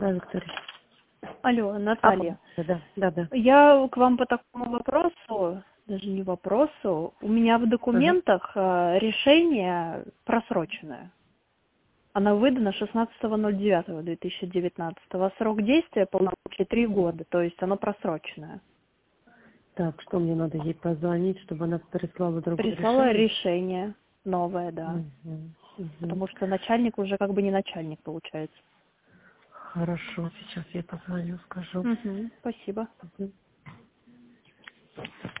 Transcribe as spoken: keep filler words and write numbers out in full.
Да, Виктория. Алло, Наталья. А, да, да, да. Я к вам по такому вопросу, даже не вопросу, у меня в документах uh-huh. решение просроченное. Оно выдано шестнадцатого ноль девятого две тысячи девятнадцатого. Срок действия полномочий три года, то есть оно просроченное. Так, что мне надо ей позвонить, чтобы она прислала другое Прислала решение? решение новое, да. Угу, угу. Потому что начальник уже как бы не начальник получается. Хорошо, сейчас я позвоню, скажу. Угу, спасибо. Угу.